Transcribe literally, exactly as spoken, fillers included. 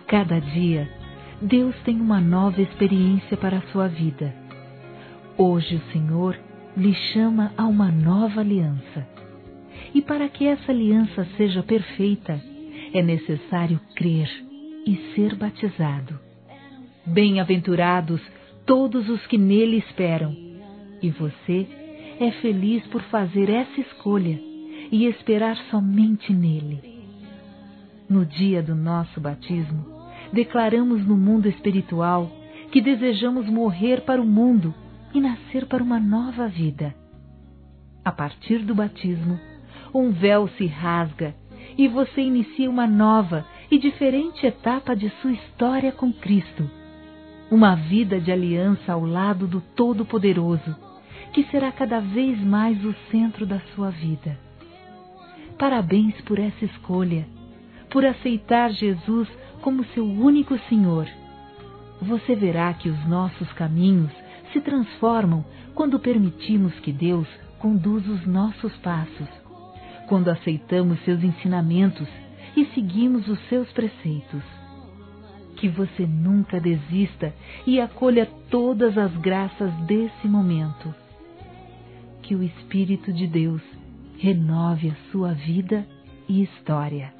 Cada dia, Deus tem uma nova experiência para a sua vida. Hoje o Senhor lhe chama a uma nova aliança. E para que essa aliança seja perfeita, é necessário crer e ser batizado. Bem-aventurados todos os que nele esperam. E você é feliz por fazer essa escolha e esperar somente nele. No dia do nosso batismo, declaramos no mundo espiritual que desejamos morrer para o mundo e nascer para uma nova vida. A partir do batismo, um véu se rasga e você inicia uma nova e diferente etapa de sua história com Cristo. Uma vida de aliança ao lado do Todo-Poderoso, que será cada vez mais o centro da sua vida. Parabéns por essa escolha, por aceitar Jesus como seu único Senhor. Você verá que os nossos caminhos se transformam quando permitimos que Deus conduza os nossos passos, quando aceitamos seus ensinamentos e seguimos os seus preceitos. Que você nunca desista e acolha todas as graças desse momento. Que o Espírito de Deus renove a sua vida e história.